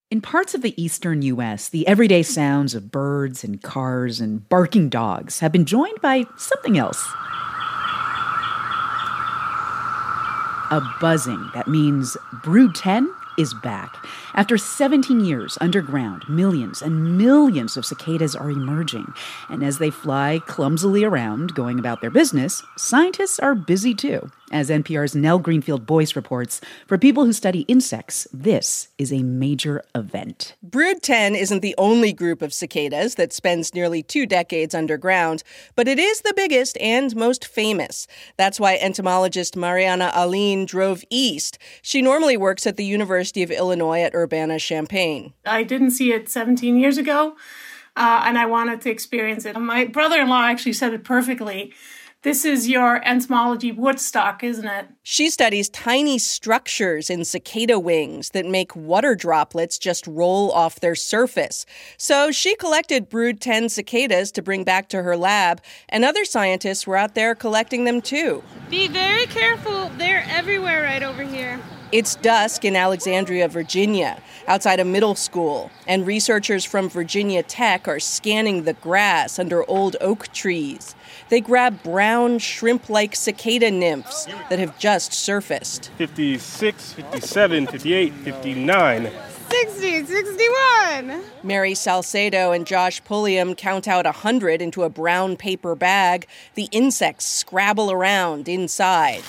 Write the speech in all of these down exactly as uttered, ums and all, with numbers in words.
In parts of the eastern U S, the everyday sounds of birds and cars and barking dogs have been joined by something else. A buzzing that means Brood ten is back. After seventeen years underground, millions and millions of cicadas are emerging. And as they fly clumsily around, going about their business, scientists are busy too. As N P R's Nell Greenfield-Boyce reports, for people who study insects, this is a major event. Brood ten isn't the only group of cicadas that spends nearly two decades underground, but it is the biggest and most famous. That's why entomologist Mariana Aline drove east. She normally works at the University of Illinois at Urbana-Champaign. I didn't see it seventeen years ago, uh, and I wanted to experience it. My brother-in-law actually said it perfectly. This is your entomology Woodstock, isn't it? She studies tiny structures in cicada wings that make water droplets just roll off their surface. So she collected Brood ten cicadas to bring back to her lab, and other scientists were out there collecting them too. Be very careful. They're everywhere right over here. It's dusk in Alexandria, Virginia, outside a middle school, and researchers from Virginia Tech are scanning the grass under old oak trees. They grab brown, shrimp-like cicada nymphs that have just surfaced. fifty-six, fifty-seven, fifty-eight, fifty-nine. sixty, sixty-one. Mary Salcedo and Josh Pulliam count out one hundred into a brown paper bag. The insects scrabble around inside.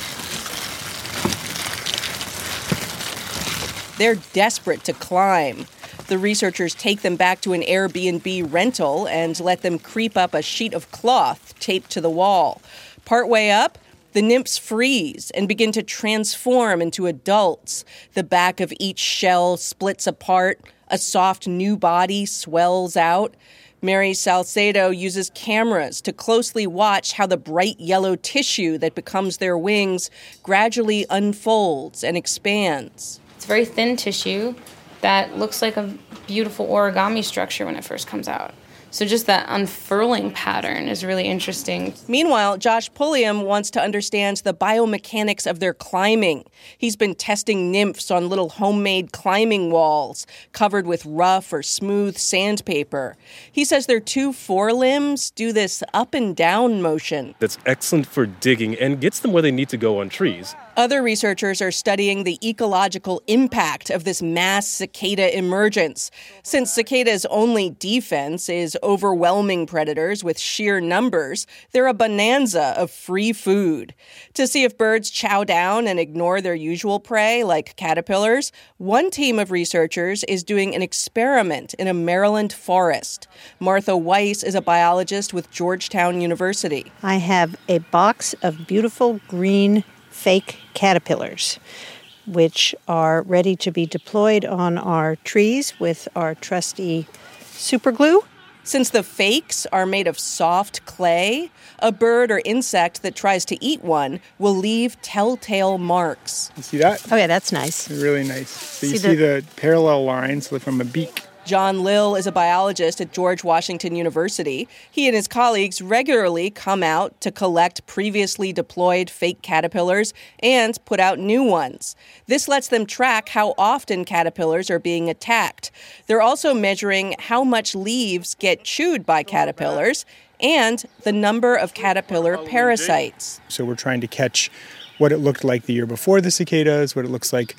They're desperate to climb. The researchers take them back to an Airbnb rental and let them creep up a sheet of cloth taped to the wall. Partway up, the nymphs freeze and begin to transform into adults. The back of each shell splits apart. A soft new body swells out. Mary Salcedo uses cameras to closely watch how the bright yellow tissue that becomes their wings gradually unfolds and expands. It's very thin tissue that looks like a beautiful origami structure when it first comes out. So just that unfurling pattern is really interesting. Meanwhile, Josh Pulliam wants to understand the biomechanics of their climbing. He's been testing nymphs on little homemade climbing walls covered with rough or smooth sandpaper. He says their two forelimbs do this up and down motion. That's excellent for digging and gets them where they need to go on trees. Other researchers are studying the ecological impact of this mass cicada emergence. Since cicadas' only defense is overwhelming predators with sheer numbers, they're a bonanza of free food. To see if birds chow down and ignore their usual prey, like caterpillars, one team of researchers is doing an experiment in a Maryland forest. Martha Weiss is a biologist with Georgetown University. I have a box of beautiful green fake caterpillars, which are ready to be deployed on our trees with our trusty super glue. Since the fakes are made of soft clay, a bird or insect that tries to eat one will leave telltale marks. You see that? Oh yeah, that's nice. Really nice. So you See see the- the parallel lines from a beak. John Lill is a biologist at George Washington University. He and his colleagues regularly come out to collect previously deployed fake caterpillars and put out new ones. This lets them track how often caterpillars are being attacked. They're also measuring how much leaves get chewed by caterpillars and the number of caterpillar parasites. So we're trying to catch what it looked like the year before the cicadas, what it looks like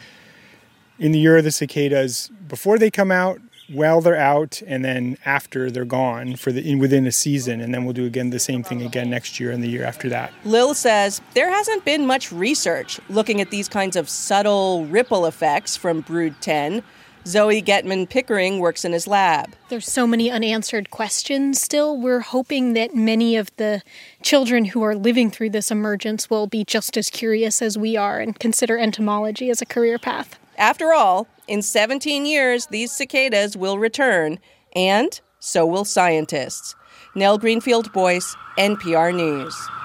in the year of the cicadas before they come out, while they're out, and then after they're gone for the in, within a season, and then we'll do again the same thing again next year and the year after that. Lill says there hasn't been much research looking at these kinds of subtle ripple effects from Brood ten. Zoe Getman Pickering works in his lab. There's so many unanswered questions still. We're hoping that many of the children who are living through this emergence will be just as curious as we are and consider entomology as a career path. After all, in seventeen years, these cicadas will return, and so will scientists. Nell Greenfield-Boyce, N P R News.